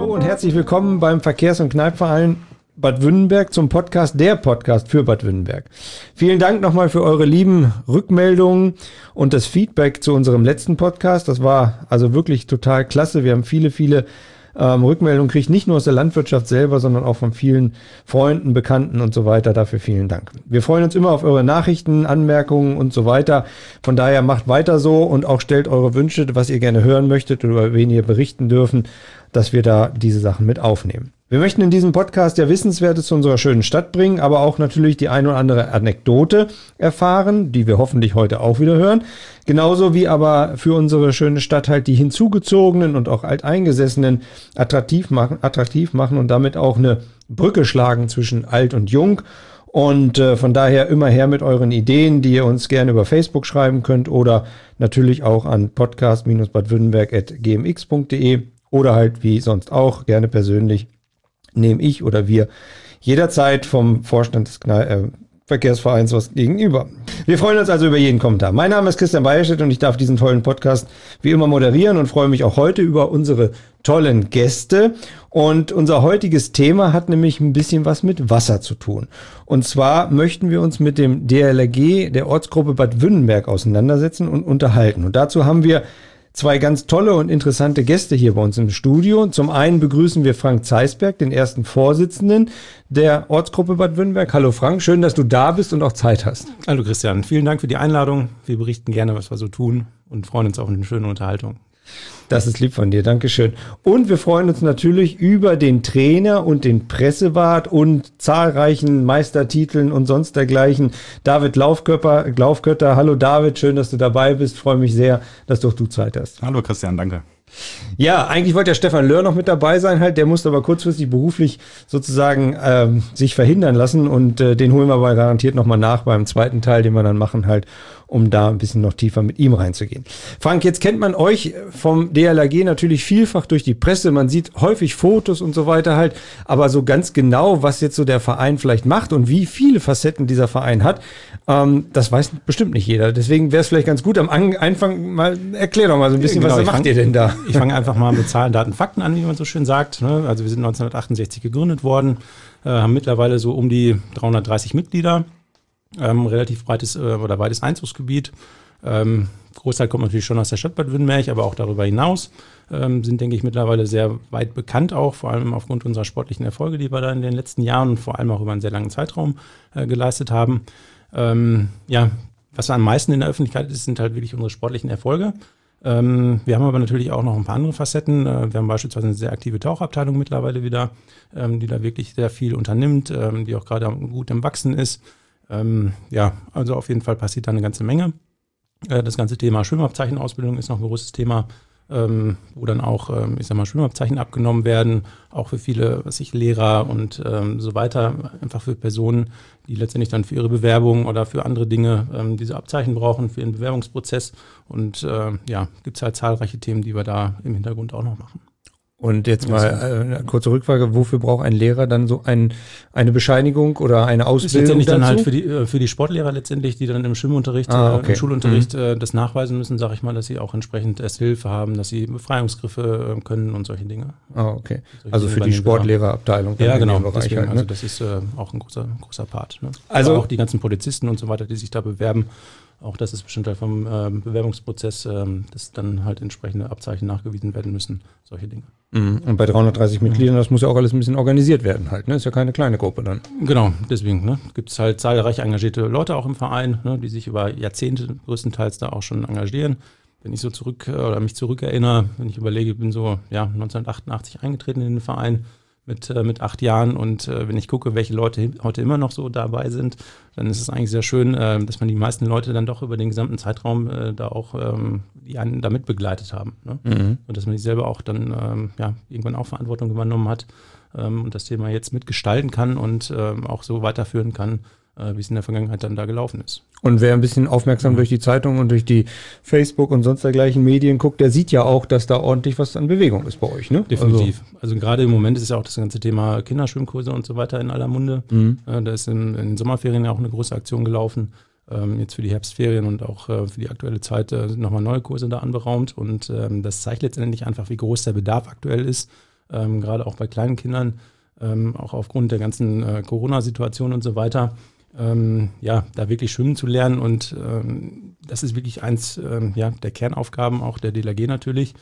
und herzlich willkommen beim Verkehrs- und Kneipverein Bad Wünnenberg zum Podcast, der Podcast für Bad Wünnenberg. Vielen Dank nochmal für eure lieben Rückmeldungen und das Feedback zu unserem letzten Podcast. Das war also wirklich total klasse. Wir haben viele Rückmeldungen gekriegt, nicht nur aus der Landwirtschaft selber, sondern auch von vielen Freunden, Bekannten und so weiter. Dafür vielen Dank. Wir freuen uns immer auf eure Nachrichten, Anmerkungen und so weiter. Von daher macht weiter so und auch stellt eure Wünsche, was ihr gerne hören möchtet oder über wen ihr berichten dürfen, dass wir da diese Sachen mit aufnehmen. Wir möchten in diesem Podcast ja Wissenswertes zu unserer schönen Stadt bringen, aber auch natürlich die ein oder andere Anekdote erfahren, die wir hoffentlich heute auch wieder hören. Genauso wie aber für unsere schöne Stadt halt die Hinzugezogenen und auch Alteingesessenen attraktiv machen und damit auch eine Brücke schlagen zwischen alt und jung. Und von daher immer her mit euren Ideen, die ihr uns gerne über Facebook schreiben könnt oder natürlich auch an podcast-badwürttemberg@gmx.de oder halt wie sonst auch gerne persönlich nehme ich oder wir jederzeit vom Vorstand des Verkehrsvereins was gegenüber. Wir freuen uns also über jeden Kommentar. Mein Name ist Christian Beierstedt und ich darf diesen tollen Podcast wie immer moderieren und freue mich auch heute über unsere tollen Gäste. Und unser heutiges Thema hat nämlich ein bisschen was mit Wasser zu tun. Und zwar möchten wir uns mit dem DLRG der Ortsgruppe Bad Wünnenberg auseinandersetzen und unterhalten. Und dazu haben wir zwei ganz tolle und interessante Gäste hier bei uns im Studio. Zum einen begrüßen wir Frank Zeisberg, den ersten Vorsitzenden der Ortsgruppe Bad Wünnenberg. Hallo Frank, schön, dass du da bist und auch Zeit hast. Hallo Christian, vielen Dank für die Einladung. Wir berichten gerne, was wir so tun und freuen uns auf eine schöne Unterhaltung. Das ist lieb von dir, Dankeschön. Und wir freuen uns natürlich über den Trainer und den Pressewart und zahlreichen Meistertiteln und sonst dergleichen. David Laufkötter. Hallo David, schön, dass du dabei bist. Freue mich sehr, dass du Zeit hast. Hallo Christian, danke. Ja, eigentlich wollte ja Stefan Löhr noch mit dabei sein, halt. Der musste aber kurzfristig beruflich sozusagen sich verhindern lassen und den holen wir aber garantiert nochmal nach beim zweiten Teil, den wir dann machen halt, um da ein bisschen noch tiefer mit ihm reinzugehen. Frank, jetzt kennt man euch vom DLRG natürlich vielfach durch die Presse. Man sieht häufig Fotos und so weiter halt, aber so ganz genau, was jetzt so der Verein vielleicht macht und wie viele Facetten dieser Verein hat, das weiß bestimmt nicht jeder. Deswegen wäre es vielleicht ganz gut am Anfang mal, erklär doch mal so ein bisschen, was macht ihr denn da? Ich fange einfach mal mit Zahlen, Daten, Fakten an, wie man so schön sagt. Also wir sind 1968 gegründet worden, haben mittlerweile so um die 330 Mitglieder, relativ breites oder weites Einzugsgebiet. Großteil kommt natürlich schon aus der Stadt Bad Wünnenberg, aber auch darüber hinaus sind, denke ich, mittlerweile sehr weit bekannt auch, vor allem aufgrund unserer sportlichen Erfolge, die wir da in den letzten Jahren und vor allem auch über einen sehr langen Zeitraum geleistet haben. Was am meisten in der Öffentlichkeit ist, sind halt wirklich unsere sportlichen Erfolge. Wir haben aber natürlich auch noch ein paar andere Facetten. Wir haben beispielsweise eine sehr aktive Tauchabteilung mittlerweile wieder, die da wirklich sehr viel unternimmt, die auch gerade gut im Wachsen ist. Also auf jeden Fall passiert da eine ganze Menge. Das ganze Thema Schwimmabzeichenausbildung ist noch ein großes Thema, wo dann auch, Schwimmabzeichen abgenommen werden, auch für viele, Lehrer und so weiter, einfach für Personen, die letztendlich dann für ihre Bewerbung oder für andere Dinge diese Abzeichen brauchen, für ihren Bewerbungsprozess. Und gibt es halt zahlreiche Themen, die wir da im Hintergrund auch noch machen. Und jetzt mal eine kurze Rückfrage, wofür braucht ein Lehrer dann so eine Bescheinigung oder eine Ausbildung? Das ist letztendlich dazu? Dann halt für die Sportlehrer letztendlich, die dann im Schwimmunterricht, im Schulunterricht das nachweisen müssen, sage ich mal, dass sie auch entsprechend Ersthilfe haben, dass sie Befreiungsgriffe können und solche Dinge. Okay. Also für die Sportlehrerabteilung. Ja, genau. Deswegen, halt, ne? Also das ist auch ein großer Part. Ne? Also aber auch die ganzen Polizisten und so weiter, die sich da bewerben. Auch das ist Bestandteil vom Bewerbungsprozess, dass dann halt entsprechende Abzeichen nachgewiesen werden müssen, solche Dinge. Und bei 330 Mitgliedern, das muss ja auch alles ein bisschen organisiert werden halt, ne? Ist ja keine kleine Gruppe dann. Genau, deswegen gibt es halt zahlreich engagierte Leute auch im Verein, die sich über Jahrzehnte größtenteils da auch schon engagieren. Wenn ich so mich zurückerinnere, wenn ich überlege, ich bin so 1988 eingetreten in den Verein, mit 8 Jahren und wenn ich gucke, welche Leute heute immer noch so dabei sind, dann ist es eigentlich sehr schön, dass man die meisten Leute dann doch über den gesamten Zeitraum da auch die einen damit begleitet haben. Ne? Und dass man die selber auch dann irgendwann auch Verantwortung übernommen hat und das Thema jetzt mitgestalten kann und auch so weiterführen kann, wie es in der Vergangenheit dann da gelaufen ist. Und wer ein bisschen aufmerksam durch die Zeitung und durch die Facebook und sonst dergleichen Medien guckt, der sieht ja auch, dass da ordentlich was an Bewegung ist bei euch, ne? Definitiv. Also gerade im Moment ist ja auch das ganze Thema Kinderschwimmkurse und so weiter in aller Munde. Da ist in den Sommerferien ja auch eine große Aktion gelaufen. Jetzt für die Herbstferien und auch für die aktuelle Zeit sind nochmal neue Kurse da anberaumt. Und das zeigt letztendlich einfach, wie groß der Bedarf aktuell ist. gerade auch bei kleinen Kindern, auch aufgrund der ganzen Corona-Situation und so weiter, da wirklich schwimmen zu lernen. Und das ist wirklich eins der Kernaufgaben auch der DLRG natürlich,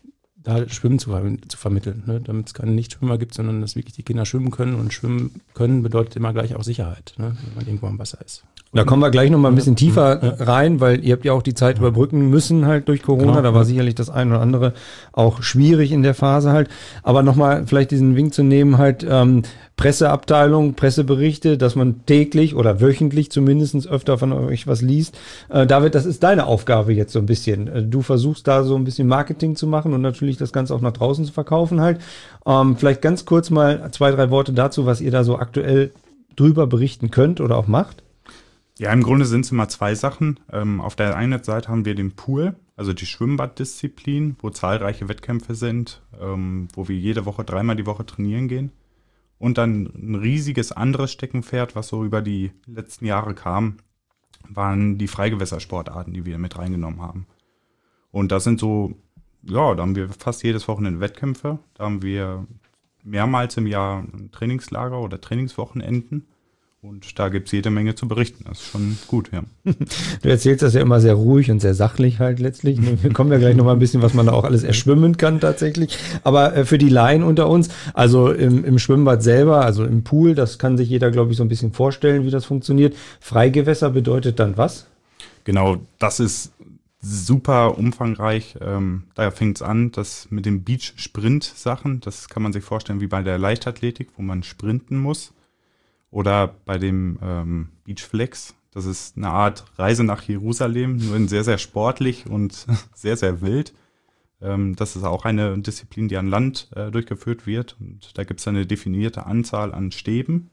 da Schwimmen zu vermitteln, ne? Damit es keine Nichtschwimmer gibt, sondern dass wirklich die Kinder schwimmen können. Und schwimmen können bedeutet immer gleich auch Sicherheit, ne? Wenn man irgendwo am Wasser ist. Da kommen wir gleich noch mal ein bisschen tiefer rein, weil ihr habt ja auch die Zeit überbrücken müssen halt durch Corona. Genau. Da war sicherlich das ein oder andere auch schwierig in der Phase halt. Aber noch mal vielleicht diesen Wink zu nehmen halt, Presseabteilung, Presseberichte, dass man täglich oder wöchentlich zumindest öfter von euch was liest. David, das ist deine Aufgabe jetzt so ein bisschen. Du versuchst da so ein bisschen Marketing zu machen und natürlich das Ganze auch nach draußen zu verkaufen halt. Vielleicht ganz kurz mal 2, 3 Worte dazu, was ihr da so aktuell drüber berichten könnt oder auch macht. Ja, im Grunde sind es immer 2 Sachen. Auf der einen Seite haben wir den Pool, also die Schwimmbaddisziplin, wo zahlreiche Wettkämpfe sind, wo wir jede Woche 3-mal die Woche trainieren gehen. Und dann ein riesiges anderes Steckenpferd, was so über die letzten Jahre kam, waren die Freigewässersportarten, die wir mit reingenommen haben. Und das sind so, da haben wir fast jedes Wochenende Wettkämpfe. Da haben wir mehrmals im Jahr ein Trainingslager oder Trainingswochenenden. Und da gibt es jede Menge zu berichten. Das ist schon gut, ja. Du erzählst das ja immer sehr ruhig und sehr sachlich halt letztlich. Wir kommen ja gleich noch mal ein bisschen, was man da auch alles erschwimmen kann tatsächlich. Aber für die Laien unter uns, also im Schwimmbad selber, also im Pool, das kann sich jeder, glaube ich, so ein bisschen vorstellen, wie das funktioniert. Freigewässer bedeutet dann was? Genau, das ist super umfangreich. Da fängt es an, das mit den Beach-Sprint-Sachen, das kann man sich vorstellen wie bei der Leichtathletik, wo man sprinten muss. Oder bei dem Beachflex, das ist eine Art Reise nach Jerusalem, nur in sehr, sehr sportlich und sehr, sehr wild. Das ist auch eine Disziplin, die an Land durchgeführt wird. Und da gibt es eine definierte Anzahl an Stäben.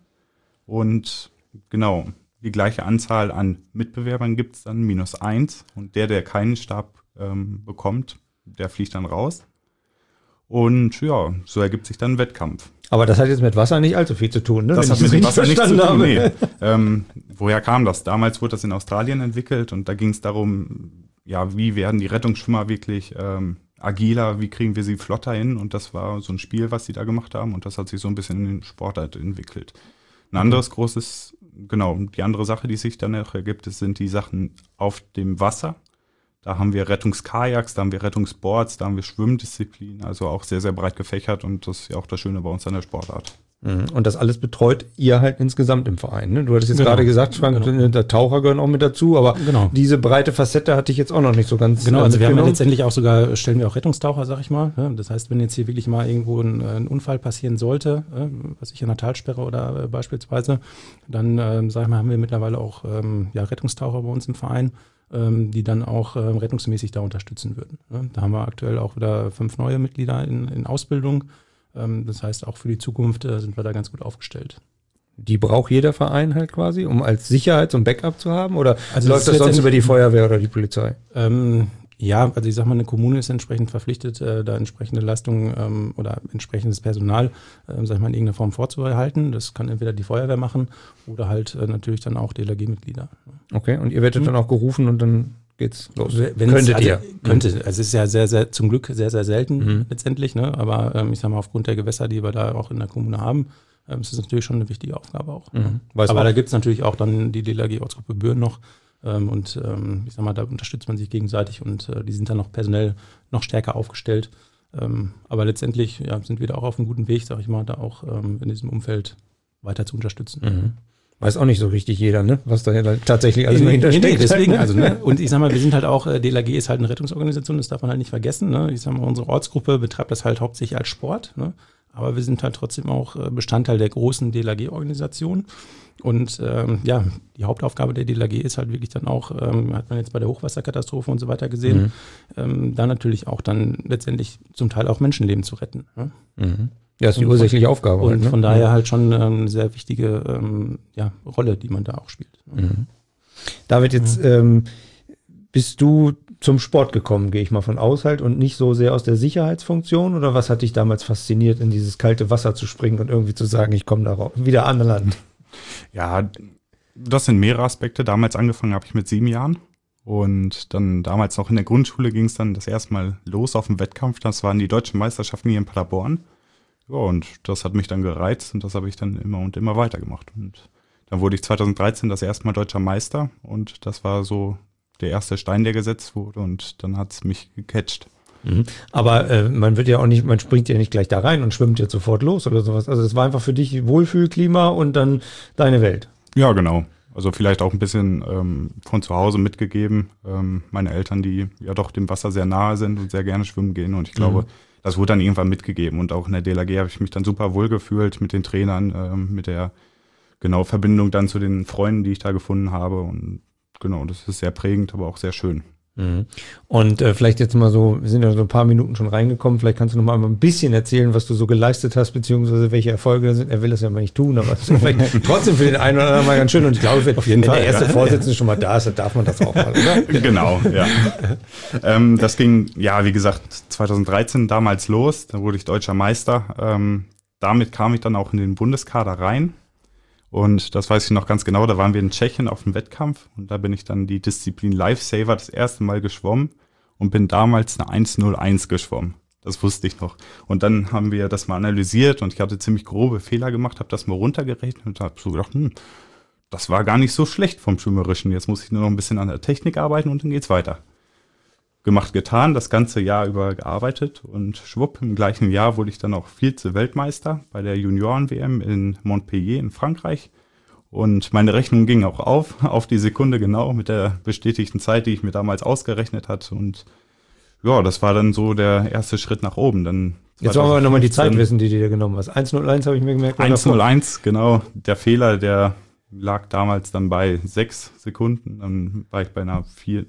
Und genau, die gleiche Anzahl an Mitbewerbern gibt es dann, -1. Und der keinen Stab bekommt, der fliegt dann raus. Und ja, so ergibt sich dann ein Wettkampf. Aber das hat jetzt mit Wasser nicht allzu viel zu tun, ne? Das hat mit dem Wasser nichts zu tun, nee. Woher kam das? Damals wurde das in Australien entwickelt und da ging es darum, wie werden die Rettungsschwimmer wirklich agiler, wie kriegen wir sie flotter hin? Und das war so ein Spiel, was sie da gemacht haben und das hat sich so ein bisschen in den Sportart entwickelt. Ein anderes großes, die andere Sache, die sich dann ergibt, sind die Sachen auf dem Wasser. Da haben wir Rettungskajaks, da haben wir Rettungsboards, da haben wir Schwimmdisziplin, also auch sehr, sehr breit gefächert und das ist ja auch das Schöne bei uns an der Sportart. Und das alles betreut ihr halt insgesamt im Verein, ne? Du hattest jetzt gerade gesagt, Frank, der Taucher gehören auch mit dazu, aber diese breite Facette hatte ich jetzt auch noch nicht so ganz. Genau, also wir haben ja letztendlich auch stellen wir auch Rettungstaucher, sag ich mal. Ja? Das heißt, wenn jetzt hier wirklich mal irgendwo ein Unfall passieren sollte, was ich in der Talsperre oder beispielsweise, dann, haben wir mittlerweile auch Rettungstaucher bei uns im Verein, die dann auch rettungsmäßig da unterstützen würden. Ne? Da haben wir aktuell auch wieder 5 neue Mitglieder in Ausbildung. Das heißt, auch für die Zukunft sind wir da ganz gut aufgestellt. Die braucht jeder Verein halt quasi, um als Sicherheits- und Backup zu haben? Oder also läuft das sonst über die Feuerwehr oder die Polizei? Also ich sag mal, eine Kommune ist entsprechend verpflichtet, da entsprechende Leistungen oder entsprechendes Personal, in irgendeiner Form vorzuhalten. Das kann entweder die Feuerwehr machen oder halt natürlich dann auch DLRG-Mitglieder. Okay, und ihr werdet dann auch gerufen und dann geht's los. Könnte. Also es ist ja sehr, sehr, zum Glück sehr, sehr selten letztendlich, ne? Aber aufgrund der Gewässer, die wir da auch in der Kommune haben, ist das natürlich schon eine wichtige Aufgabe auch. Aber da gibt es natürlich auch dann die DLRG-Ortsgruppe Büren noch. Da unterstützt man sich gegenseitig und die sind dann noch personell noch stärker aufgestellt. Aber letztendlich sind wir da auch auf einem guten Weg, sag ich mal, da auch in diesem Umfeld weiter zu unterstützen. Weiß auch nicht so richtig jeder, ne? Was da tatsächlich alles hintersteckt. Deswegen, und ich sag mal, wir sind halt auch, DLRG ist halt eine Rettungsorganisation, das darf man halt nicht vergessen, ne? Ich sag mal, unsere Ortsgruppe betreibt das halt hauptsächlich als Sport, ne? Aber wir sind halt trotzdem auch Bestandteil der großen DLRG-Organisation. Und die Hauptaufgabe der DLRG ist halt wirklich dann auch, hat man jetzt bei der Hochwasserkatastrophe und so weiter gesehen, da natürlich auch dann letztendlich zum Teil auch Menschenleben zu retten. Ne? Ja, ist die ursächliche Aufgabe. Und von daher halt schon eine sehr wichtige Rolle, die man da auch spielt. David, jetzt bist du zum Sport gekommen, gehe ich mal von aus halt, und nicht so sehr aus der Sicherheitsfunktion, oder was hat dich damals fasziniert, in dieses kalte Wasser zu springen und irgendwie zu sagen, ich komme da wieder an Land? Ja, das sind mehrere Aspekte. Damals angefangen habe ich mit 7 Jahren und dann damals noch in der Grundschule ging es dann das erste Mal los auf dem Wettkampf. Das waren die deutschen Meisterschaften hier in Paderborn Ja, und das hat mich dann gereizt und das habe ich dann immer und immer weitergemacht. Und dann wurde ich 2013 das erste Mal deutscher Meister und das war so der erste Stein, der gesetzt wurde und dann hat es mich gecatcht. Aber man wird ja auch nicht, man springt ja nicht gleich da rein und schwimmt jetzt sofort los oder sowas. Also es war einfach für dich Wohlfühlklima und dann deine Welt. Ja, genau. Also vielleicht auch ein bisschen von zu Hause mitgegeben. Meine Eltern, die ja doch dem Wasser sehr nahe sind und sehr gerne schwimmen gehen. Und ich glaube, das wurde dann irgendwann mitgegeben. Und auch in der DLRG habe ich mich dann super wohl gefühlt mit den Trainern, mit der Verbindung dann zu den Freunden, die ich da gefunden habe. Und genau, das ist sehr prägend, aber auch sehr schön. Und vielleicht jetzt mal so, wir sind ja so ein paar Minuten schon reingekommen, vielleicht kannst du noch mal ein bisschen erzählen, was du so geleistet hast, beziehungsweise welche Erfolge das sind. Er will das ja mal nicht tun, aber es ist vielleicht trotzdem für den einen oder anderen mal ganz schön. Und ich glaube, wenn der erste Vorsitzende schon mal da ist, dann darf man das auch mal, oder? Genau, ja. Das ging, ja, wie gesagt, 2013 damals los, da wurde ich deutscher Meister. Damit kam ich dann auch in den Bundeskader rein. Und das weiß ich noch ganz genau, da waren wir in Tschechien auf dem Wettkampf und da bin ich dann die Disziplin Lifesaver das erste Mal geschwommen und bin damals eine 1:01 geschwommen. Das wusste ich noch. Und dann haben wir das mal analysiert und ich hatte ziemlich grobe Fehler gemacht, habe das mal runtergerechnet und habe so gedacht, das war gar nicht so schlecht vom Schwimmerischen. Jetzt muss ich nur noch ein bisschen an der Technik arbeiten und dann geht's weiter. Gemacht, getan, das ganze Jahr über gearbeitet und schwupp, im gleichen Jahr wurde ich dann auch Vize-Weltmeister bei der Junioren-WM in Montpellier in Frankreich und meine Rechnung ging auch auf die Sekunde genau mit der bestätigten Zeit, die ich mir damals ausgerechnet hatte und ja, das war dann so der erste Schritt nach oben. Dann jetzt wollen wir nochmal die Zeit wissen, die du dir genommen hast. 1:01 habe ich mir gemerkt. 1:01, genau. Der Fehler, der lag damals dann bei 6 Sekunden, dann war ich bei einer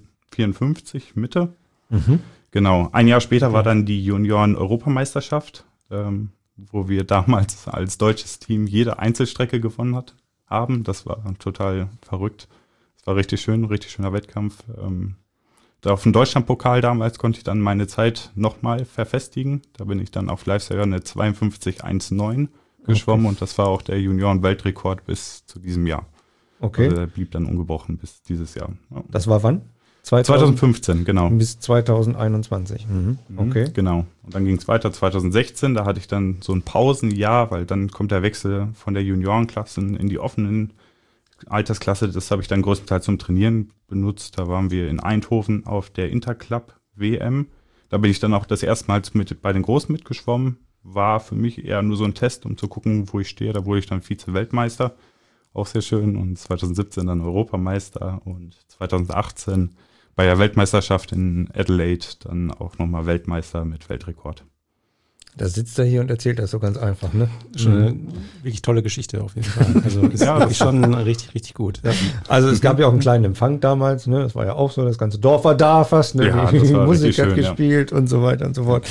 54 Mitte. Genau. Ein Jahr später war dann die Junioren-Europameisterschaft, wo wir damals als deutsches Team jede Einzelstrecke gewonnen haben. Das war total verrückt. Es war richtig schön, richtig schöner Wettkampf. Da auf dem Deutschlandpokal damals konnte ich dann meine Zeit nochmal verfestigen. Da bin ich dann auf Lifesaver eine 52:19 geschwommen und das war auch der Junioren-Weltrekord bis zu diesem Jahr. Okay. Also der blieb dann ungebrochen bis dieses Jahr. Ja. Das war wann? 2015, genau. Bis 2021. Okay. Genau. Und dann ging es weiter 2016. Da hatte ich dann so ein Pausenjahr, weil dann kommt der Wechsel von der Juniorenklasse in die offenen Altersklasse. Das habe ich dann größtenteils zum Trainieren benutzt. Da waren wir in Eindhoven auf der Interclub WM. Da bin ich dann auch das erste Mal bei den Großen mitgeschwommen. War für mich eher nur so ein Test, um zu gucken, wo ich stehe. Da wurde ich dann Vize-Weltmeister. Auch sehr schön. Und 2017 dann Europameister und 2018 bei der Weltmeisterschaft in Adelaide dann auch nochmal Weltmeister mit Weltrekord. Da sitzt er hier und erzählt das so ganz einfach, ne? Schon eine wirklich tolle Geschichte auf jeden Fall. Also ist wirklich schon richtig, richtig gut. Ja. Also es gab ja auch einen kleinen Empfang damals, ne? Das war ja auch so, das ganze Dorf war da fast, ne? Ja, die Musik hat schön, gespielt und so weiter und so fort.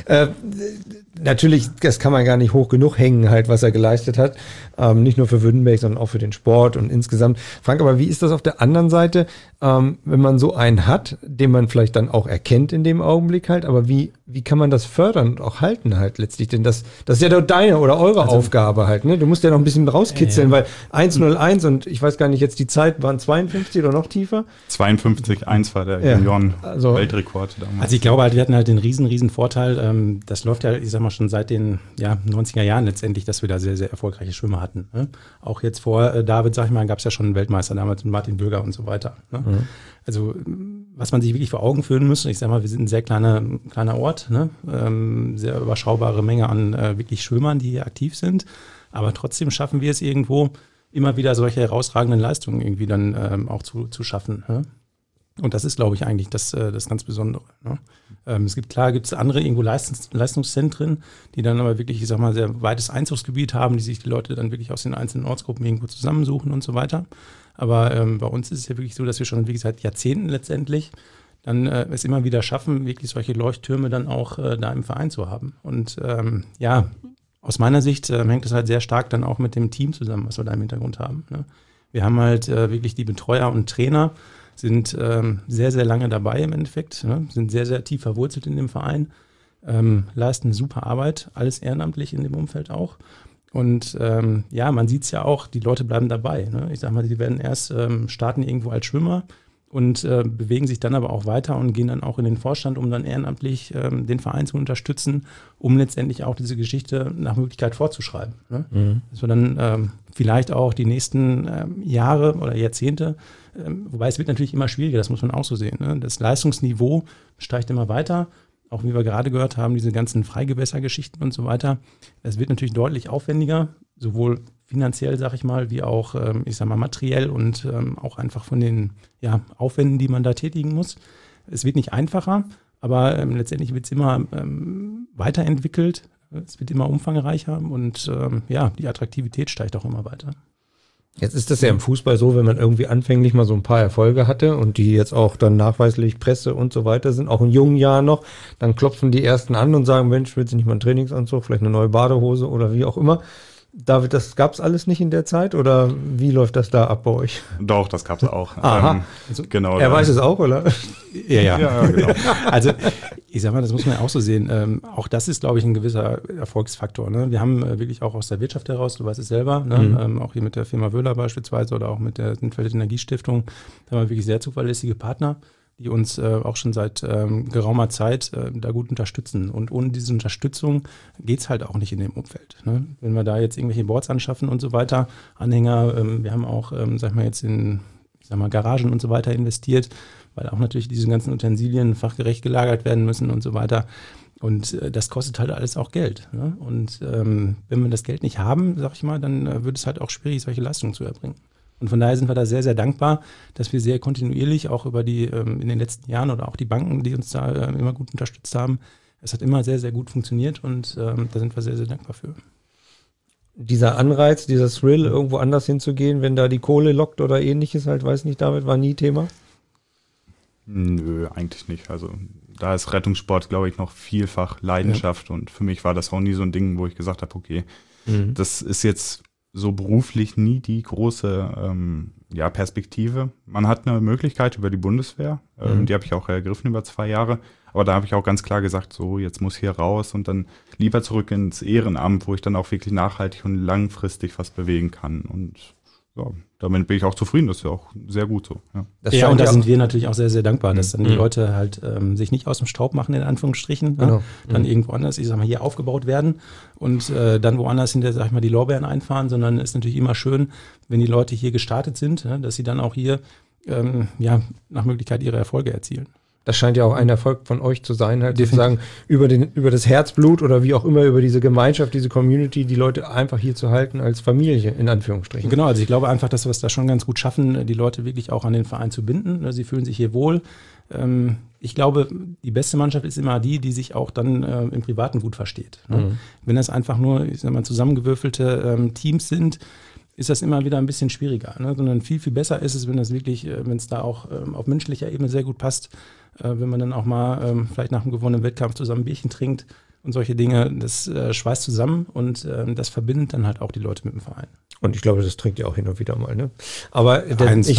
Natürlich, das kann man gar nicht hoch genug hängen, halt, was er geleistet hat. Nicht nur für Württemberg, sondern auch für den Sport und insgesamt. Frank, aber wie ist das auf der anderen Seite, wenn man so einen hat, den man vielleicht dann auch erkennt in dem Augenblick halt, aber wie kann man das fördern und auch halten halt letztlich? Denn das ist ja doch deine oder eure Aufgabe halt, ne? Du musst ja noch ein bisschen rauskitzeln, weil 1:01 und ich weiß gar nicht, jetzt die Zeit waren 52 oder noch tiefer? 52:1 war der Junioren-Weltrekord damals. Also ich glaube halt, wir hatten halt den riesen Vorteil, das läuft ja, ich sag mal, schon seit den 90er Jahren letztendlich, dass wir da sehr, sehr erfolgreiche Schwimmer hatten. Ne? Auch jetzt vor David, sag ich mal, gab es ja schon einen Weltmeister damals mit Martin Böger und so weiter. Ne? Also was man sich wirklich vor Augen führen muss, ich sag mal, wir sind ein sehr kleiner Ort, ne? Sehr überschaubare Menge an wirklich Schwimmern, die hier aktiv sind, aber trotzdem schaffen wir es irgendwo, immer wieder solche herausragenden Leistungen irgendwie dann auch zu schaffen. Ne? Und das ist, glaube ich, eigentlich das ganz Besondere. Ne? Gibt es andere irgendwo Leistungszentren, die dann aber wirklich, ich sag mal, sehr weites Einzugsgebiet haben, die sich die Leute dann wirklich aus den einzelnen Ortsgruppen irgendwo zusammensuchen und so weiter. Aber bei uns ist es ja wirklich so, dass wir schon wirklich seit Jahrzehnten letztendlich dann es immer wieder schaffen, wirklich solche Leuchttürme dann auch da im Verein zu haben. Und aus meiner Sicht hängt es halt sehr stark dann auch mit dem Team zusammen, was wir da im Hintergrund haben. Ne? Wir haben halt wirklich die Betreuer und Trainer, sind sehr, sehr lange dabei im Endeffekt, ne? Sind sehr, sehr tief verwurzelt in dem Verein, leisten super Arbeit, alles ehrenamtlich in dem Umfeld auch. Und man sieht es ja auch, die Leute bleiben dabei. Ne? Ich sag mal, die werden erst starten irgendwo als Schwimmer, und bewegen sich dann aber auch weiter und gehen dann auch in den Vorstand, um dann ehrenamtlich den Verein zu unterstützen, um letztendlich auch diese Geschichte nach Möglichkeit fortzuschreiben. Ne? Mhm. Dass wir dann vielleicht auch die nächsten Jahre oder Jahrzehnte, wobei es wird natürlich immer schwieriger, das muss man auch so sehen. Ne? Das Leistungsniveau steigt immer weiter, auch wie wir gerade gehört haben, diese ganzen Freigewässergeschichten und so weiter. Es wird natürlich deutlich aufwendiger, sowohl finanziell, sag ich mal, wie auch, materiell und auch einfach von den Aufwänden, die man da tätigen muss. Es wird nicht einfacher, aber letztendlich wird es immer weiterentwickelt. Es wird immer umfangreicher und die Attraktivität steigt auch immer weiter. Jetzt ist das ja im Fußball so, wenn man irgendwie anfänglich mal so ein paar Erfolge hatte und die jetzt auch dann nachweislich Presse und so weiter sind, auch in jungen Jahren noch, dann klopfen die Ersten an und sagen, Mensch, willst du nicht mal einen Trainingsanzug, vielleicht eine neue Badehose oder wie auch immer. David, das gab's alles nicht in der Zeit oder wie läuft das da ab bei euch? Doch, das gab's auch. Aha. Genau. Er weiß es auch, oder? Ja, genau. Also ich sag mal, das muss man ja auch so sehen. Auch das ist, glaube ich, ein gewisser Erfolgsfaktor. Ne? Wir haben wirklich auch aus der Wirtschaft heraus, du weißt es selber, ne? Auch hier mit der Firma Wöhler beispielsweise oder auch mit der Sintfeld Energiestiftung, da haben wir wirklich sehr zuverlässige Partner, die uns auch schon seit geraumer Zeit da gut unterstützen. Und ohne diese Unterstützung geht's halt auch nicht in dem Umfeld. Ne? Wenn wir da jetzt irgendwelche Boards anschaffen und so weiter, Anhänger, wir haben auch, jetzt in Garagen und so weiter investiert, weil auch natürlich diese ganzen Utensilien fachgerecht gelagert werden müssen und so weiter. Und das kostet halt alles auch Geld. Ne? Und wenn wir das Geld nicht haben, sag ich mal, dann wird es halt auch schwierig, solche Leistungen zu erbringen. Und von daher sind wir da sehr, sehr dankbar, dass wir sehr kontinuierlich auch über die in den letzten Jahren oder auch die Banken, die uns da immer gut unterstützt haben, es hat immer sehr, sehr gut funktioniert und da sind wir sehr, sehr dankbar für. Dieser Anreiz, dieser Thrill, irgendwo anders hinzugehen, wenn da die Kohle lockt oder ähnliches, halt, weiß nicht, David, war nie Thema? Nö, eigentlich nicht. Also da ist Rettungssport, glaube ich, noch vielfach Leidenschaft und für mich war das auch nie so ein Ding, wo ich gesagt habe, okay, das ist jetzt so beruflich nie die große Perspektive. Man hat eine Möglichkeit über die Bundeswehr, die habe ich auch ergriffen über 2 Jahre, aber da habe ich auch ganz klar gesagt, so jetzt muss hier raus und dann lieber zurück ins Ehrenamt, wo ich dann auch wirklich nachhaltig und langfristig was bewegen kann und ja, damit bin ich auch zufrieden, das ist ja auch sehr gut so. Ja, und da sind wir natürlich auch sehr, sehr dankbar, dass dann die Leute halt sich nicht aus dem Staub machen, in Anführungsstrichen, genau. Dann irgendwo anders, ich sag mal, hier aufgebaut werden und dann woanders hinter, sag ich mal, die Lorbeeren einfahren, sondern es ist natürlich immer schön, wenn die Leute hier gestartet sind, dass sie dann auch hier nach Möglichkeit ihre Erfolge erzielen. Das scheint ja auch ein Erfolg von euch zu sein, halt sozusagen über das Herzblut oder wie auch immer, über diese Gemeinschaft, diese Community, die Leute einfach hier zu halten als Familie, in Anführungsstrichen. Genau, also ich glaube einfach, dass wir es da schon ganz gut schaffen, die Leute wirklich auch an den Verein zu binden. Sie fühlen sich hier wohl. Ich glaube, die beste Mannschaft ist immer die sich auch dann im Privaten gut versteht. Wenn das einfach nur, ich sag mal, zusammengewürfelte Teams sind, ist das immer wieder ein bisschen schwieriger. Sondern viel, viel besser ist es, wenn das wirklich, wenn es da auch auf menschlicher Ebene sehr gut passt, wenn man dann auch mal vielleicht nach einem gewonnenen Wettkampf zusammen ein Bierchen trinkt und solche Dinge, das schweißt zusammen und das verbindet dann halt auch die Leute mit dem Verein. Und ich glaube, das trinkt ja auch hin und wieder mal, ne? Aber Moment.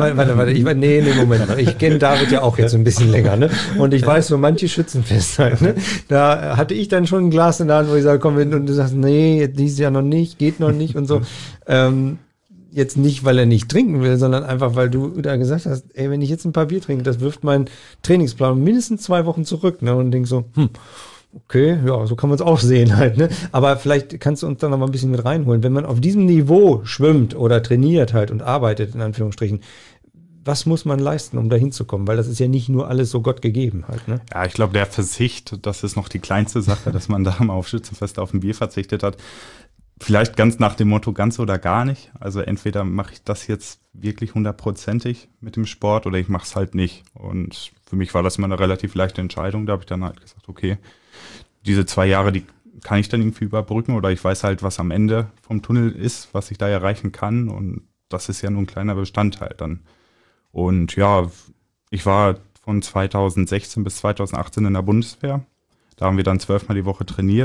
Ich kenne David ja auch jetzt ein bisschen länger, ne? Und ich weiß so manche Schützenfest halt, ne? Da hatte ich dann schon ein Glas in der Hand, wo ich sage, komm, und du sagst, nee, dieses Jahr noch nicht, geht noch nicht und so. Jetzt nicht, weil er nicht trinken will, sondern einfach, weil du da gesagt hast, ey, wenn ich jetzt ein paar Bier trinke, das wirft meinen Trainingsplan mindestens 2 Wochen zurück, ne? Und denk so, okay, ja, so kann man es auch sehen halt, ne? Aber vielleicht kannst du uns da noch mal ein bisschen mit reinholen. Wenn man auf diesem Niveau schwimmt oder trainiert halt und arbeitet, in Anführungsstrichen, was muss man leisten, um da hinzukommen? Weil das ist ja nicht nur alles so Gott gegeben halt, ne? Ja, ich glaube, der Verzicht, das ist noch die kleinste Sache, dass man da mal auf Schützenfest auf ein Bier verzichtet hat. Vielleicht ganz nach dem Motto ganz oder gar nicht. Also entweder mache ich das jetzt wirklich 100%ig mit dem Sport oder ich mache es halt nicht. Und für mich war das immer eine relativ leichte Entscheidung. Da habe ich dann halt gesagt, okay, diese 2 Jahre, die kann ich dann irgendwie überbrücken oder ich weiß halt, was am Ende vom Tunnel ist, was ich da erreichen kann. Und das ist ja nur ein kleiner Bestandteil dann. Und ja, ich war von 2016 bis 2018 in der Bundeswehr. Da haben wir dann 12-mal die Woche trainiert.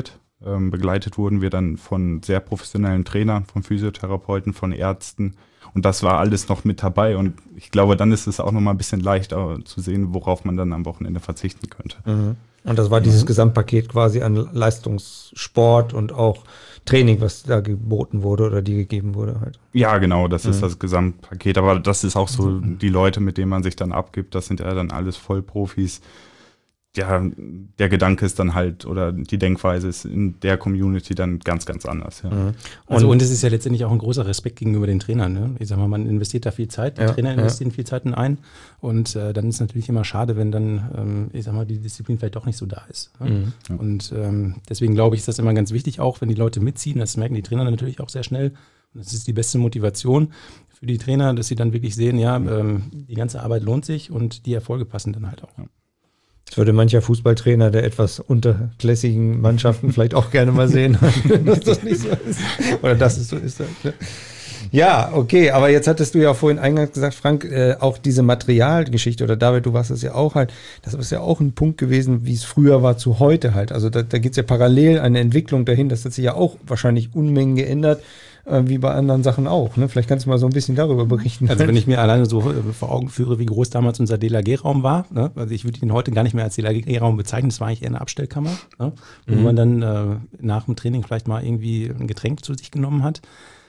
Begleitet wurden wir dann von sehr professionellen Trainern, von Physiotherapeuten, von Ärzten. Und das war alles noch mit dabei. Und ich glaube, dann ist es auch noch mal ein bisschen leichter zu sehen, worauf man dann am Wochenende verzichten könnte. Mhm. Und das war dieses Gesamtpaket quasi an Leistungssport und auch Training, was da geboten wurde oder die gegeben wurde halt. Ja, genau, das ist das Gesamtpaket. Aber das ist auch so die Leute, mit denen man sich dann abgibt. Das sind ja dann alles Vollprofis. Ja, der Gedanke ist dann halt, oder die Denkweise ist in der Community dann ganz, ganz anders. Ja. Und es ist ja letztendlich auch ein großer Respekt gegenüber den Trainern. Ne? Ich sag mal, man investiert da viel Zeit, die Trainer investieren viel Zeit ein und dann ist es natürlich immer schade, wenn dann, ich sag mal, die Disziplin vielleicht doch nicht so da ist. Ne? Und deswegen glaube ich, ist das immer ganz wichtig, auch wenn die Leute mitziehen, das merken die Trainer natürlich auch sehr schnell. Und das ist die beste Motivation für die Trainer, dass sie dann wirklich sehen, ja, die ganze Arbeit lohnt sich und die Erfolge passen dann halt auch. Ja. Das würde mancher Fußballtrainer der etwas unterklassigen Mannschaften vielleicht auch gerne mal sehen, dass das nicht so ist. Oder dass es so ist. Ne? Ja, okay, aber jetzt hattest du ja vorhin eingangs gesagt, Frank, auch diese Materialgeschichte, oder David, du warst es ja auch halt, das ist ja auch ein Punkt gewesen, wie es früher war zu heute halt. Also da gibt es ja parallel eine Entwicklung dahin, das hat sich ja auch wahrscheinlich Unmengen geändert, wie bei anderen Sachen auch. Ne? Vielleicht kannst du mal so ein bisschen darüber berichten. Also wenn ich mir alleine so vor Augen führe, wie groß damals unser DLRG-Raum war, ne? Also ich würde ihn heute gar nicht mehr als DLRG-Raum bezeichnen, das war eigentlich eher eine Abstellkammer, ne? Wo man dann nach dem Training vielleicht mal irgendwie ein Getränk zu sich genommen hat.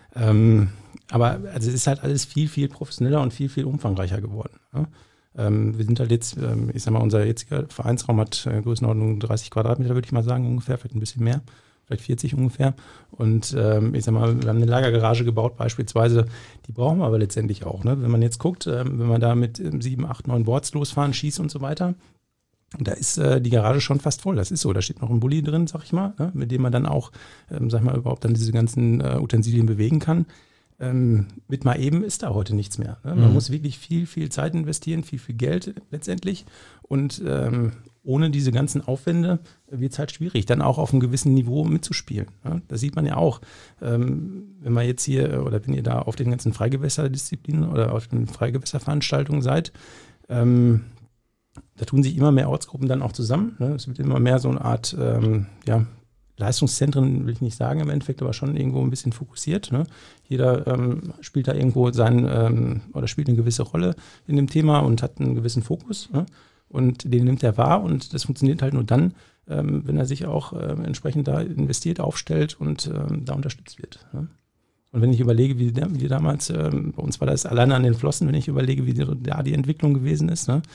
Aber also es ist halt alles viel, viel professioneller und viel, viel umfangreicher geworden. Ne? Wir sind halt jetzt, ich sag mal, unser jetziger Vereinsraum hat Größenordnung 30 Quadratmeter, würde ich mal sagen, ungefähr, vielleicht ein bisschen mehr. Vielleicht 40 ungefähr. Und ich sag mal, wir haben eine Lagergarage gebaut beispielsweise, die brauchen wir aber letztendlich auch. Ne? Wenn man jetzt guckt, wenn wir da mit 7, 8, 9 Boards losfahren, schießen und so weiter, da ist die Garage schon fast voll. Das ist so, da steht noch ein Bulli drin, sag ich mal, ne? Mit dem man dann auch, sag ich mal, überhaupt dann diese ganzen Utensilien bewegen kann. Mit mal eben ist da heute nichts mehr. Ne? Man muss wirklich viel, viel Zeit investieren, viel, viel Geld letztendlich. Und ohne diese ganzen Aufwände wird es halt schwierig, dann auch auf einem gewissen Niveau mitzuspielen. Ja? Das sieht man ja auch. Wenn man jetzt hier oder wenn ihr da auf den ganzen Freigewässerdisziplinen oder auf den Freigewässerveranstaltungen seid, da tun sich immer mehr Ortsgruppen dann auch zusammen. Ne? Es wird immer mehr so eine Art Leistungszentren, will ich nicht sagen im Endeffekt, aber schon irgendwo ein bisschen fokussiert. Ne? Jeder spielt da irgendwo oder spielt eine gewisse Rolle in dem Thema und hat einen gewissen Fokus. Ne? Und den nimmt er wahr und das funktioniert halt nur dann, wenn er sich auch entsprechend da investiert, aufstellt und da unterstützt wird. Ne? Und wenn ich überlege, wie damals, bei uns war das alleine an den Flossen, wenn ich überlege, wie da die Entwicklung gewesen ist, ne?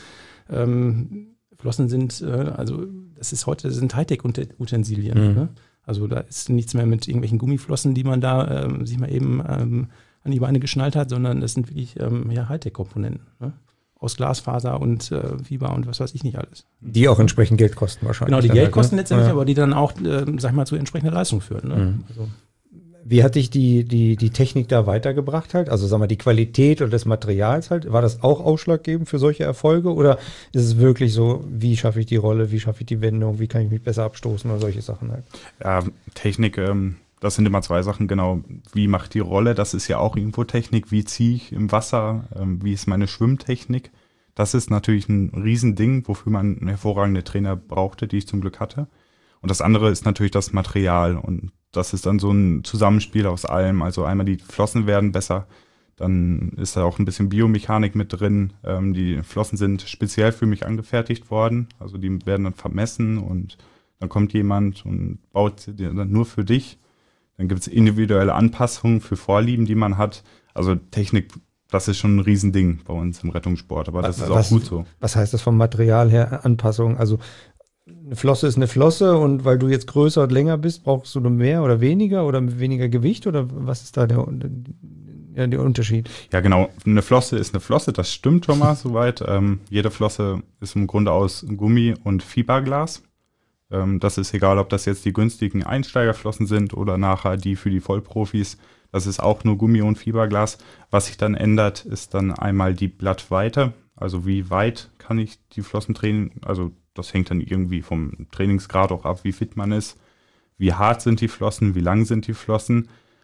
Flossen sind, also das sind Hightech-Utensilien. Ne? Also da ist nichts mehr mit irgendwelchen Gummiflossen, die man da sich mal eben an die Beine geschnallt hat, sondern das sind wirklich Hightech-Komponenten. Ne? Aus Glasfaser und Fieber und was weiß ich nicht alles. Die auch entsprechend Geld kosten wahrscheinlich. Genau, die Geld kosten letztendlich, aber die dann auch, sag ich mal, zu entsprechender Leistung führen. Ne? Also. Wie hat dich die Technik da weitergebracht halt? Also sag mal, die Qualität oder des Materials halt, war das auch ausschlaggebend für solche Erfolge? Oder ist es wirklich so, wie schaffe ich die Rolle, wie schaffe ich die Wendung, wie kann ich mich besser abstoßen oder solche Sachen halt? Ja, Technik, das sind immer zwei Sachen, genau. Wie macht die Rolle? Das ist ja auch irgendwo Technik. Wie ziehe ich im Wasser? Wie ist meine Schwimmtechnik? Das ist natürlich ein Riesending, wofür man hervorragende Trainer brauchte, die ich zum Glück hatte. Und das andere ist natürlich das Material. Und das ist dann so ein Zusammenspiel aus allem. Also einmal die Flossen werden besser, dann ist da auch ein bisschen Biomechanik mit drin. Die Flossen sind speziell für mich angefertigt worden. Also die werden dann vermessen und dann kommt jemand und baut sie dann nur für dich. Dann gibt es individuelle Anpassungen für Vorlieben, die man hat. Also Technik, das ist schon ein Riesending bei uns im Rettungssport, aber das ist auch gut so. Was heißt das vom Material her, Anpassung? Also eine Flosse ist eine Flosse und weil du jetzt größer und länger bist, brauchst du nur mehr oder mit weniger Gewicht oder was ist da der Unterschied? Ja genau, eine Flosse ist eine Flosse, das stimmt schon mal soweit. Jede Flosse ist im Grunde aus Gummi und Fiberglas. Das ist egal, ob das jetzt die günstigen Einsteigerflossen sind oder nachher die für die Vollprofis. Das ist auch nur Gummi und Fiberglas. Was sich dann ändert, ist dann einmal die Blattweite. Also wie weit kann ich die Flossen trainieren? Also das hängt dann irgendwie vom Trainingsgrad auch ab, wie fit man ist. Wie hart sind die Flossen, wie lang sind die Flossen.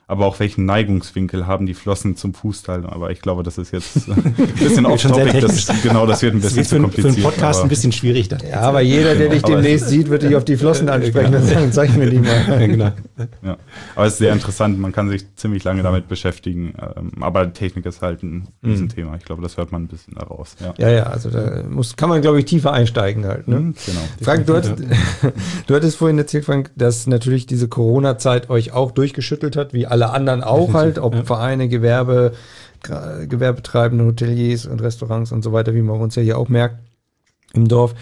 aber auch welchen Neigungswinkel haben die Flossen zum Fußteil. Aber ich glaube, das ist jetzt ein bisschen off-topic. Das wird ein bisschen zu kompliziert. Für einen Podcast ein bisschen schwierig. Ja, aber jeder, der dich demnächst sieht, wird dich auf die Flossen ansprechen und sagen, zeig mir die mal. Ja, genau. Ja. Aber es ist sehr interessant, man kann sich ziemlich lange damit beschäftigen. Aber Technik ist halt ein Riesenthema. Ich glaube, das hört man ein bisschen daraus. Ja, also da kann man, glaube ich, tiefer einsteigen halt. Ne? Genau. Frank, du hattest vorhin erzählt, Frank, dass natürlich diese Corona-Zeit euch auch durchgeschüttelt hat, wie alle anderen auch halt, ob Vereine, Gewerbetreibende, Hoteliers und Restaurants und so weiter, wie man uns ja hier auch merkt im Dorf.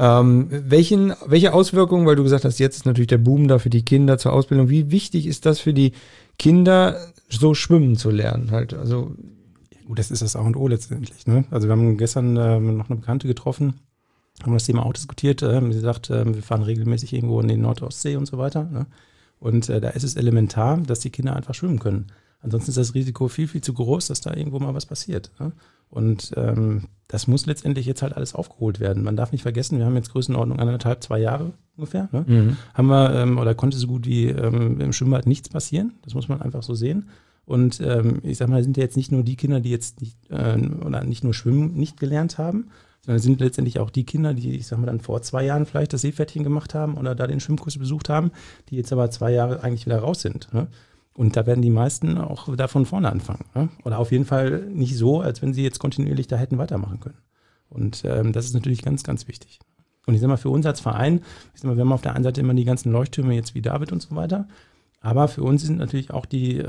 Welche Auswirkungen, weil du gesagt hast, jetzt ist natürlich der Boom da für die Kinder zur Ausbildung, wie wichtig ist das für die Kinder, so schwimmen zu lernen halt? Also gut, das ist das A und O letztendlich. Ne? Also wir haben gestern noch eine Bekannte getroffen, haben das Thema auch diskutiert. Sie sagt, wir fahren regelmäßig irgendwo in die Nord-Ostsee und so weiter. Ne? Und da ist es elementar, dass die Kinder einfach schwimmen können. Ansonsten ist das Risiko viel, viel zu groß, dass da irgendwo mal was passiert. Ne? Und das muss letztendlich jetzt halt alles aufgeholt werden. Man darf nicht vergessen, wir haben jetzt Größenordnung 1,5, 2 Jahre ungefähr. Ne? Haben wir, oder konnte so gut wie im Schwimmbad nichts passieren. Das muss man einfach so sehen. Und ich sag mal, sind ja jetzt nicht nur die Kinder, die jetzt nicht nur Schwimmen nicht gelernt haben, sondern sind letztendlich auch die Kinder, die, ich sag mal, dann vor 2 Jahren vielleicht das Seepferdchen gemacht haben oder da den Schwimmkurs besucht haben, die jetzt aber 2 Jahre eigentlich wieder raus sind. Ne? Und da werden die meisten auch da von vorne anfangen. Ne? Oder auf jeden Fall nicht so, als wenn sie jetzt kontinuierlich da hätten weitermachen können. Und das ist natürlich ganz, ganz wichtig. Und ich sag mal, für uns als Verein, ich sag mal, wir haben auf der einen Seite immer die ganzen Leuchttürme jetzt wie David und so weiter. Aber für uns sind natürlich auch die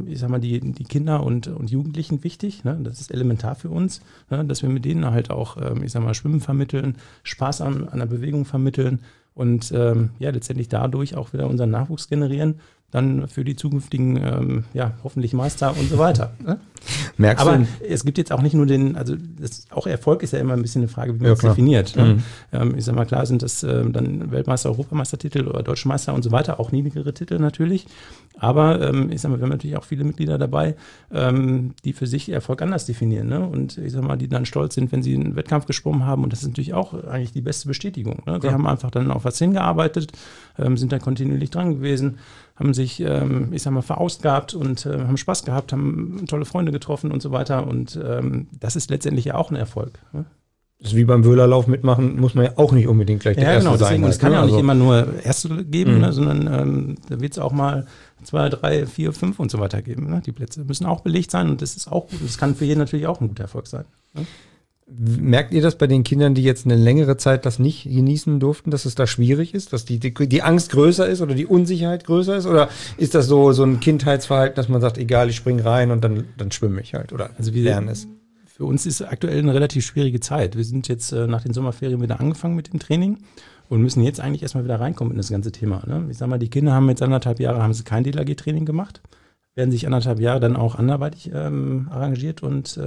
Kinder und Jugendlichen wichtig. Ne? Das ist elementar für uns, ne? Dass wir mit denen halt auch, Schwimmen vermitteln, Spaß an der Bewegung vermitteln und letztendlich dadurch auch wieder unseren Nachwuchs generieren, dann für die zukünftigen, hoffentlich Meister und so weiter. Ne? Merkst Aber du? es gibt jetzt auch nicht nur auch Erfolg ist ja immer ein bisschen eine Frage, wie man es definiert. Ne? Ich sag mal, klar sind das dann Weltmeister, Europameistertitel oder Deutsche Meister und so weiter, auch niedrigere Titel natürlich. Aber wir haben natürlich auch viele Mitglieder dabei, die für sich Erfolg anders definieren. Ne? Und ich sag mal, die dann stolz sind, wenn sie einen Wettkampf geschwommen haben. Und das ist natürlich auch eigentlich die beste Bestätigung. Ne? Die haben einfach dann auf was hingearbeitet, sind dann kontinuierlich dran gewesen, haben sich, verausgabt und haben Spaß gehabt, haben tolle Freunde getroffen und so weiter. Und das ist letztendlich ja auch ein Erfolg. Ne? Das ist wie beim Wöhlerlauf mitmachen, muss man ja auch nicht unbedingt gleich der Erste sein. Und es kann ja auch nicht immer nur Erste geben, ne, sondern da wird es auch mal 2, 3, 4, 5 und so weiter geben. Ne? Die Plätze müssen auch belegt sein und das ist auch gut. Das kann für jeden natürlich auch ein guter Erfolg sein. Ne? Merkt ihr das bei den Kindern, die jetzt eine längere Zeit das nicht genießen durften, dass es da schwierig ist, dass die Angst größer ist oder die Unsicherheit größer ist? Oder ist das so ein Kindheitsverhalten, dass man sagt, egal, ich springe rein und dann schwimme ich halt oder lerne es? Für uns ist aktuell eine relativ schwierige Zeit. Wir sind jetzt nach den Sommerferien wieder angefangen mit dem Training und müssen jetzt eigentlich erstmal wieder reinkommen in das ganze Thema. Ne? Ich sag mal, die Kinder haben jetzt 1,5 Jahre haben sie kein DLRG-Training gemacht, werden sich 1,5 Jahre dann auch anderweitig arrangiert und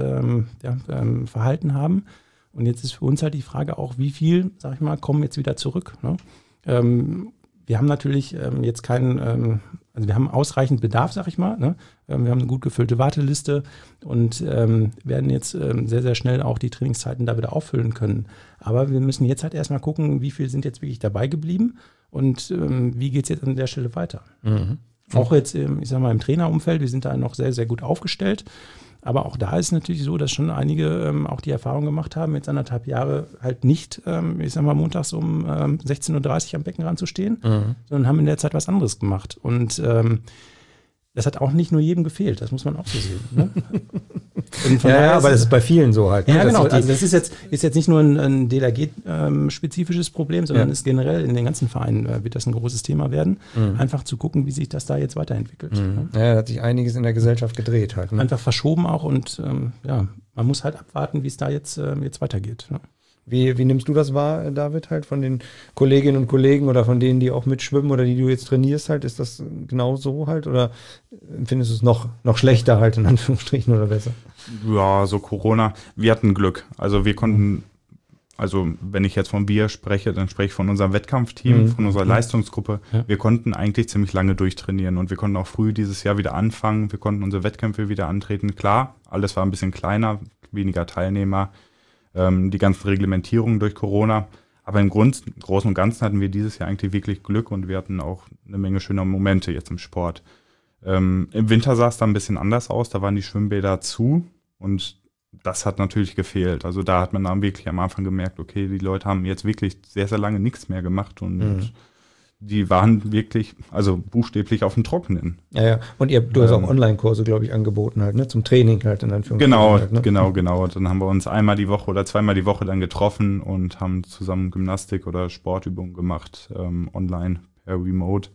verhalten haben. Und jetzt ist für uns halt die Frage auch, wie viel, sag ich mal, kommen jetzt wieder zurück. Ne? Wir haben natürlich jetzt keinen, wir haben ausreichend Bedarf, sag ich mal. Ne? Wir haben eine gut gefüllte Warteliste und werden jetzt sehr, sehr schnell auch die Trainingszeiten da wieder auffüllen können. Aber wir müssen jetzt halt erstmal gucken, wie viel sind jetzt wirklich dabei geblieben und wie geht es jetzt an der Stelle weiter. Mhm. Auch jetzt, im Trainerumfeld, wir sind da noch sehr, sehr gut aufgestellt. Aber auch da ist natürlich so, dass schon einige auch die Erfahrung gemacht haben, jetzt 1,5 Jahre halt nicht, montags um 16.30 Uhr am Beckenrand zu stehen, sondern haben in der Zeit was anderes gemacht. Und das hat auch nicht nur jedem gefehlt, das muss man auch so sehen. Ne? Aber das ist bei vielen so halt. Ja, genau. Also das ist jetzt nicht nur ein DLRG-spezifisches Problem, sondern ist generell in den ganzen Vereinen wird das ein großes Thema werden. Einfach zu gucken, wie sich das da jetzt weiterentwickelt. Ne? Ja, da hat sich einiges in der Gesellschaft gedreht halt. Ne? Einfach verschoben auch und man muss halt abwarten, wie es da jetzt weitergeht. Ne? Wie nimmst du das wahr, David, halt von den Kolleginnen und Kollegen oder von denen, die auch mitschwimmen oder die du jetzt trainierst halt? Ist das genau so halt oder findest du es noch schlechter halt in Anführungsstrichen oder besser? Ja, so Corona, wir hatten Glück. Also wir konnten, wenn ich jetzt von wir spreche, dann spreche ich von unserem Wettkampfteam, von unserer Leistungsgruppe. Ja. Wir konnten eigentlich ziemlich lange durchtrainieren und wir konnten auch früh dieses Jahr wieder anfangen. Wir konnten unsere Wettkämpfe wieder antreten. Klar, alles war ein bisschen kleiner, weniger Teilnehmer. Die ganzen Reglementierungen durch Corona. Aber im Großen und Ganzen hatten wir dieses Jahr eigentlich wirklich Glück und wir hatten auch eine Menge schöner Momente jetzt im Sport. Im Winter sah es dann ein bisschen anders aus, da waren die Schwimmbäder zu und das hat natürlich gefehlt. Also da hat man dann wirklich am Anfang gemerkt, okay, die Leute haben jetzt wirklich sehr, sehr lange nichts mehr gemacht und die waren wirklich, also buchstäblich auf dem Trockenen. Ja. Und du hast auch Online-Kurse, glaube ich, angeboten halt, ne? Zum Training halt in Anführungszeichen. Genau, halt, ne? genau. Dann haben wir uns einmal die Woche oder zweimal die Woche dann getroffen und haben zusammen Gymnastik oder Sportübungen gemacht, online per Remote.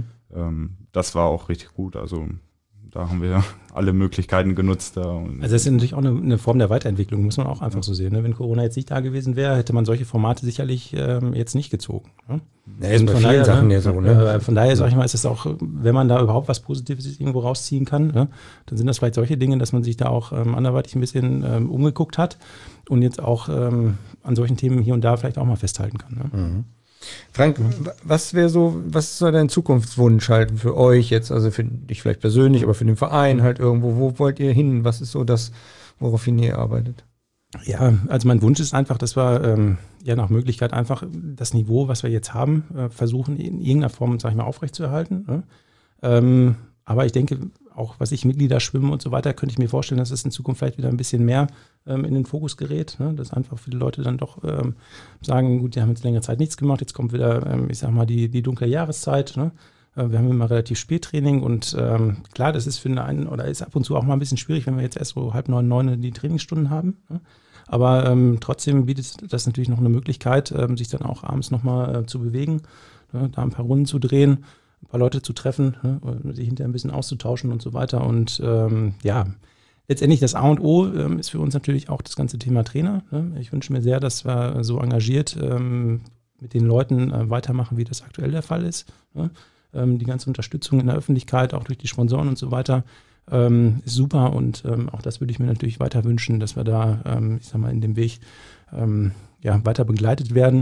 Das war auch richtig gut. Also da haben wir alle Möglichkeiten genutzt. Also das ist natürlich auch eine Form der Weiterentwicklung, muss man auch einfach so sehen. Ne? Wenn Corona jetzt nicht da gewesen wäre, hätte man solche Formate sicherlich jetzt nicht gezogen. Ne? Ja, ist bei vielen Sachen ja so. Ne? Von daher, sag ich mal, ist es auch, wenn man da überhaupt was Positives irgendwo rausziehen kann, ne? Dann sind das vielleicht solche Dinge, dass man sich da auch anderweitig ein bisschen umgeguckt hat und jetzt auch an solchen Themen hier und da vielleicht auch mal festhalten kann. Ne? Frank, was ist so dein Zukunftswunsch halt für euch jetzt, also für dich vielleicht persönlich, aber für den Verein halt irgendwo, wo wollt ihr hin? Was ist so das, woraufhin ihr arbeitet? Ja, also mein Wunsch ist einfach, dass wir nach Möglichkeit einfach das Niveau, was wir jetzt haben, versuchen in irgendeiner Form, sag ich mal, aufrechtzuerhalten. Ne? Aber ich denke, auch was ich Mitglieder schwimmen und so weiter, könnte ich mir vorstellen, dass es in Zukunft vielleicht wieder ein bisschen mehr in den Fokus gerät. Ne? Dass einfach viele Leute dann doch sagen, gut, die haben jetzt längere Zeit nichts gemacht, jetzt kommt wieder, ich sag mal, die dunkle Jahreszeit. Ne? Wir haben immer relativ Spättraining und klar, das ist für einen oder ist ab und zu auch mal ein bisschen schwierig, wenn wir jetzt erst so 8:30, 9 die Trainingsstunden haben. Ne? Aber trotzdem bietet das natürlich noch eine Möglichkeit, sich dann auch abends nochmal zu bewegen, ne? Da ein paar Runden zu drehen, ein paar Leute zu treffen, ne? Sich hinterher ein bisschen auszutauschen und so weiter. Und letztendlich das A und O ist für uns natürlich auch das ganze Thema Trainer. Ne? Ich wünsche mir sehr, dass wir so engagiert mit den Leuten weitermachen, wie das aktuell der Fall ist. Ne? Die ganze Unterstützung in der Öffentlichkeit, auch durch die Sponsoren und so weiter, ist super. Und auch das würde ich mir natürlich weiter wünschen, dass wir da, in dem Weg weiter begleitet werden.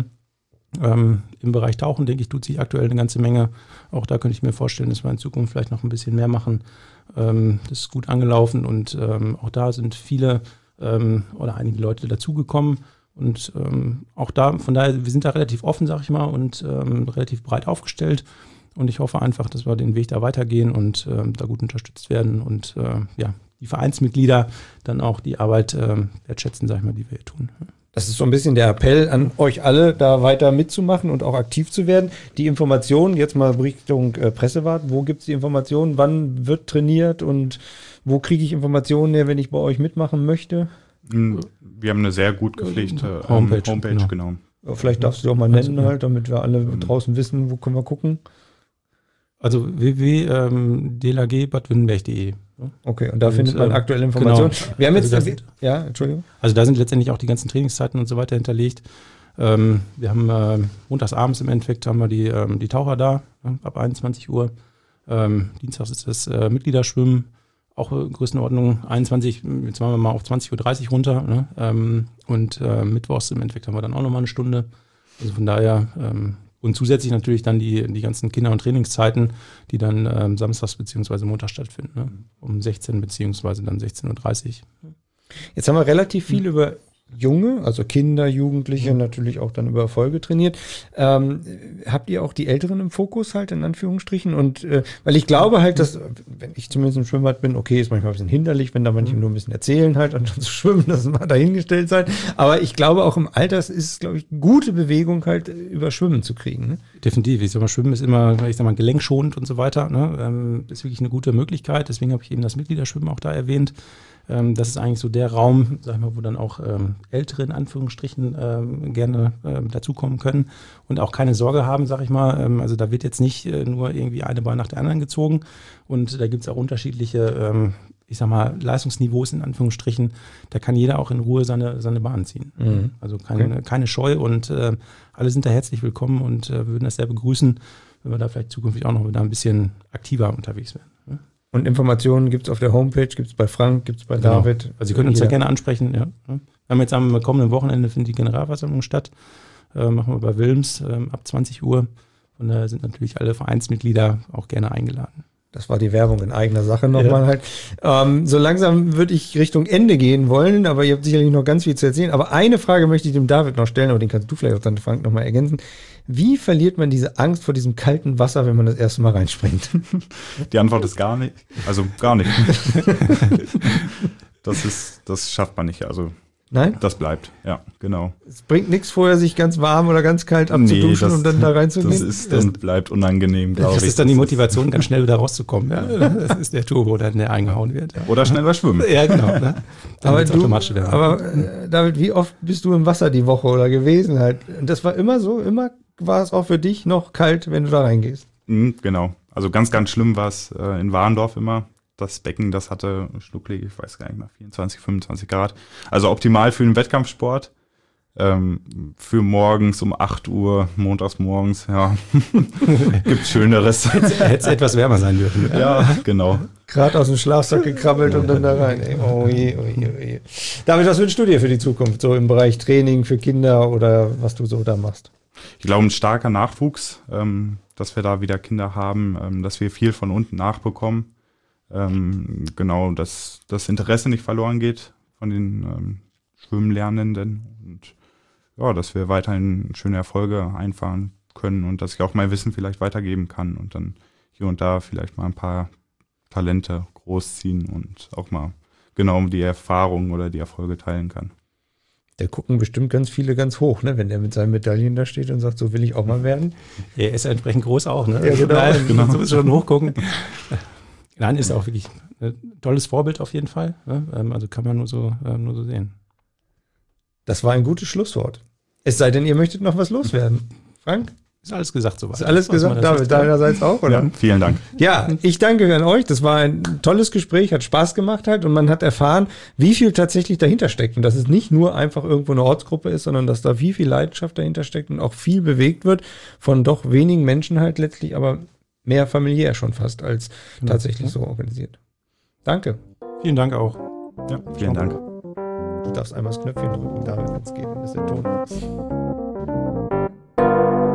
Im Bereich Tauchen, denke ich, tut sich aktuell eine ganze Menge. Auch da könnte ich mir vorstellen, dass wir in Zukunft vielleicht noch ein bisschen mehr machen. Das ist gut angelaufen und auch da sind viele oder einige Leute dazugekommen. Und auch da, von daher, wir sind da relativ offen, sag ich mal, und relativ breit aufgestellt. Und ich hoffe einfach, dass wir den Weg da weitergehen und da gut unterstützt werden und die Vereinsmitglieder dann auch die Arbeit wertschätzen, sag ich mal, die wir hier tun. Das ist so ein bisschen der Appell an euch alle, da weiter mitzumachen und auch aktiv zu werden. Die Informationen, jetzt mal Richtung Pressewart, wo gibt es die Informationen, wann wird trainiert und wo kriege ich Informationen her, wenn ich bei euch mitmachen möchte? Wir haben eine sehr gut gepflegte Homepage, genau. Vielleicht darfst du auch mal nennen halt, damit wir alle draußen wissen, wo können wir gucken. Also www.dlag-badwürttemberg.de. Okay, und da findet man aktuelle Informationen. Genau. Wir haben jetzt, Entschuldigung. Also da sind letztendlich auch die ganzen Trainingszeiten und so weiter hinterlegt. Wir haben montags abends im Endeffekt haben wir die Taucher da, ab 21 Uhr. Dienstags ist das Mitgliederschwimmen, auch Größenordnung 21, jetzt machen wir mal auf 20:30 Uhr runter. Ne? Und mittwochs im Endeffekt haben wir dann auch nochmal eine Stunde. Also von daher und zusätzlich natürlich dann die ganzen Kinder- und Trainingszeiten, die dann samstags bzw. montags stattfinden, ne? Um 16 bzw. dann 16:30 Uhr. Jetzt haben wir relativ viel über Junge, also Kinder, Jugendliche, natürlich auch dann über Erfolge trainiert. Habt ihr auch die Älteren im Fokus halt, in Anführungsstrichen? Und weil ich glaube halt, dass, wenn ich zumindest im Schwimmbad bin, okay, ist manchmal ein bisschen hinderlich, wenn da manche nur ein bisschen erzählen halt, anstatt zu schwimmen, das mal dahingestellt sein. Aber ich glaube, auch im Alter ist es, glaube ich, eine gute Bewegung halt, über Schwimmen zu kriegen. Ne? Definitiv. Ich sag mal, Schwimmen ist immer, gelenkschonend und so weiter. Ne? Ist wirklich eine gute Möglichkeit. Deswegen habe ich eben das Mitgliederschwimmen auch da erwähnt. Das ist eigentlich so der Raum, sag ich mal, wo dann auch Ältere in Anführungsstrichen gerne dazukommen können und auch keine Sorge haben, sag ich mal. Also da wird jetzt nicht nur irgendwie eine Bahn nach der anderen gezogen und da gibt es auch unterschiedliche, Leistungsniveaus in Anführungsstrichen. Da kann jeder auch in Ruhe seine Bahn ziehen. Mhm. Also keine Scheu und alle sind da herzlich willkommen und würden das sehr begrüßen, wenn wir da vielleicht zukünftig auch noch wieder ein bisschen aktiver unterwegs werden. Ne? Und Informationen gibt es auf der Homepage, gibt es bei Frank, gibt es bei David. Also Sie können uns ja gerne ansprechen. Ja. Wir haben jetzt am kommenden Wochenende findet die Generalversammlung statt. Machen wir bei Wilms ab 20 Uhr. Und da sind natürlich alle Vereinsmitglieder auch gerne eingeladen. Das war die Werbung in eigener Sache nochmal halt. So langsam würde ich Richtung Ende gehen wollen, aber ihr habt sicherlich noch ganz viel zu erzählen. Aber eine Frage möchte ich dem David noch stellen, aber den kannst du vielleicht auch dann, Frank, nochmal ergänzen. Wie verliert man diese Angst vor diesem kalten Wasser, wenn man das erste Mal reinspringt? Die Antwort ist gar nicht. Also gar nicht. Das schafft man nicht. Also Nein? das bleibt. Ja, genau. Es bringt nichts vorher, sich ganz warm oder ganz kalt abzuduschen und dann da reinzugehen? Das ist und bleibt unangenehm, glaube ich. Das ist dann die Motivation, ganz schnell wieder rauszukommen. Ja? Das ist der Turbo, der eingehauen wird. Ja. Oder schneller schwimmen. Ja, genau. Ne? Aber David, wie oft bist du im Wasser die Woche oder gewesen halt? Und das war immer so, immer war es auch für dich noch kalt, wenn du da reingehst? Genau. Also ganz, ganz schlimm war es in Warendorf immer. Das Becken, das hatte Schlucklige, ich weiß gar nicht mehr, 24, 25 Grad. Also optimal für den Wettkampfsport. Für morgens um 8 Uhr, montags morgens, ja. Gibt Schöneres. Hätte es etwas wärmer sein dürfen. Ja, genau. Gerade aus dem Schlafsack gekrabbelt und dann da rein. Ey, oh je. David, was wünschst du dir für die Zukunft? So im Bereich Training für Kinder oder was du so da machst? Ich glaube, ein starker Nachwuchs, dass wir da wieder Kinder haben, dass wir viel von unten nachbekommen. Genau, dass das Interesse nicht verloren geht von den Schwimmlernenden und ja, dass wir weiterhin schöne Erfolge einfahren können und dass ich auch mein Wissen vielleicht weitergeben kann und dann hier und da vielleicht mal ein paar Talente großziehen und auch mal genau die Erfahrungen oder die Erfolge teilen kann. Da gucken bestimmt ganz viele ganz hoch, ne, wenn der mit seinen Medaillen da steht und sagt, so will ich auch mal werden. Er ist entsprechend groß auch, ne? Ja, genau. Nein, so ist schon hochgucken. Nein, ist auch wirklich ein tolles Vorbild auf jeden Fall. Ne? Also kann man nur so sehen. Das war ein gutes Schlusswort. Es sei denn, ihr möchtet noch was loswerden. Frank? Ist alles gesagt soweit. Ist alles gesagt, David, deinerseits auch, oder? Ja, vielen Dank. Ja, ich danke an euch. Das war ein tolles Gespräch, hat Spaß gemacht halt und man hat erfahren, wie viel tatsächlich dahinter steckt und dass es nicht nur einfach irgendwo eine Ortsgruppe ist, sondern dass da viel Leidenschaft dahinter steckt und auch viel bewegt wird von doch wenigen Menschen halt letztlich, aber mehr familiär schon fast als tatsächlich so organisiert. Danke. Vielen Dank auch. Ja, vielen Dank. Du darfst einmal das Knöpfchen drücken, David, wenn es geht, wenn das der Ton ist.